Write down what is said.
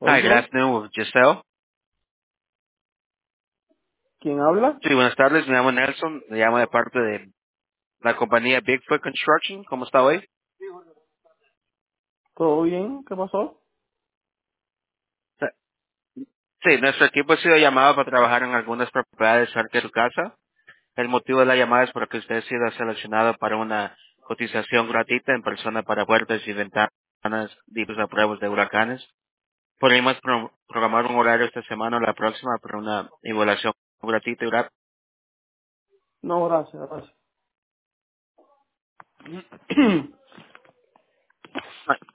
Hi, good Oigo, afternoon with Giselle. ¿quién habla? Sí, buenas tardes, me llamo Nelson, me llamo de parte de la compañía Bigfoot Construction. ¿Cómo está hoy? ¿Todo bien? ¿Qué pasó? Sí, nuestro equipo ha sido llamado para trabajar en algunas propiedades cerca de su casa. El motivo de la llamada es porque usted ha sido seleccionado para una cotización gratuita en persona para puertas y ventanas libres a pruebas de huracanes. Podemos programar un horario esta semana o la próxima para una evaluación gratuita y rápida. No, gracias, gracias.